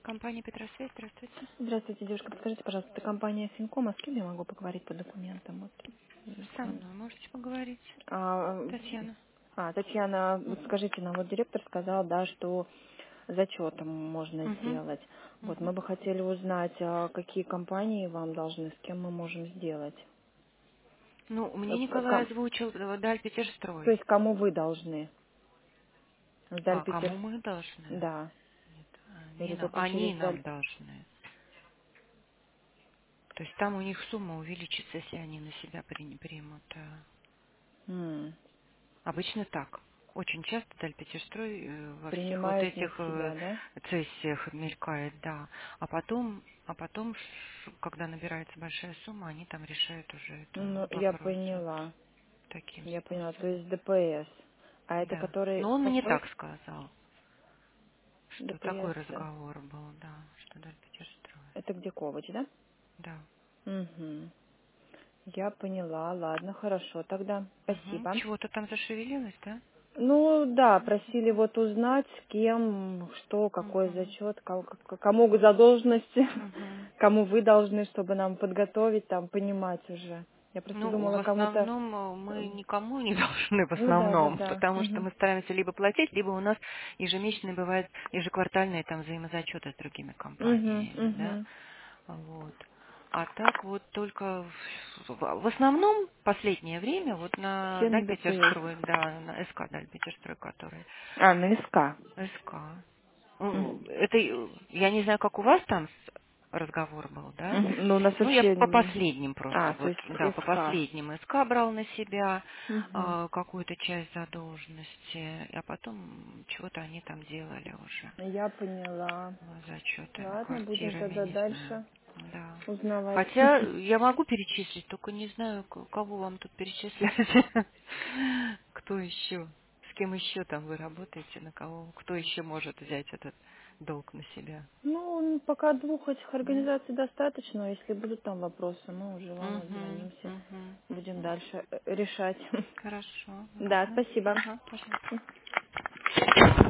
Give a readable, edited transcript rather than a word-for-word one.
Компания Петросвет, здравствуйте. Здравствуйте, девушка. Подскажите, пожалуйста, это компания Финкома. С кем я могу поговорить по документам? Вот. Со мной можете поговорить, А, Татьяна. Татьяна, вот скажите, нам вот директор сказал, да, что зачетом можно Угу. сделать. Вот Угу. мы бы хотели узнать, какие компании вам должны, с кем мы можем сделать. Ну, мне Вот, Николай озвучил Даль то Петерстрой. есть кому вы должны? Сдаль А Питер. кому мы должны? Да. Нет, Или только они через нам Даль. должны. То есть там у них сумма увеличится, если они на себя примут. М, Обычно так. Очень часто Даль Петерстрой во всех вот Принимают на этих себя, да? цессиях мелькает, да. А потом, когда набирается большая сумма, они там решают уже это Ну, я вопросы поняла. таким Я поняла. То способом. есть ДПС. А это Да. который Но он мне какой? так сказал, что такой ДПС. разговор был, да, что Даль Петерстрой. Это где Ковач, да? Да. Угу. Я поняла. Ладно, хорошо. Тогда Угу. спасибо. Чего-то там зашевелилось, да? Ну да, просили вот узнать, с кем, что, какой Угу. зачет, кому задолженности, Угу. кому вы должны, чтобы нам подготовить, там, понимать уже. Я просто Ну, в думала, кому-то... основном э, мы никому не должны в Ну да, да, основном, да. потому что Угу. мы стараемся либо платить, либо у нас ежемесячные бывают ежеквартальные там взаимозачеты с другими Угу, компаниями, да, угу. вот. А так вот только в основном последнее время вот на Все на Даль ДПС. Петерстрой, да, на СК Даль Петерстрой, который А, на СК. СК. Мгм. Это я не знаю, как у вас там разговор был, да? Ну, у нас Ну, я вообще... по последним просто, А, то вот, есть да, по СК. последним СК брал на себя Мгм. какую-то часть задолженности, а потом чего-то они там делали уже. Я поняла. Зачетами, Ладно, будем квартирами, тогда не знаю. дальше Да. узнавать. Хотя я могу перечислить, только не знаю, кого вам тут перечислять. Кто еще? С кем еще там вы работаете, на кого? Кто еще может взять этот долг на себя? Ну, пока двух этих М? организаций достаточно. Если будут там вопросы, мы уже вам Мгм, отзвонимся. мгм, Будем мгм. дальше решать. Хорошо. Да, Ладно. спасибо. Ага, пожалуйста.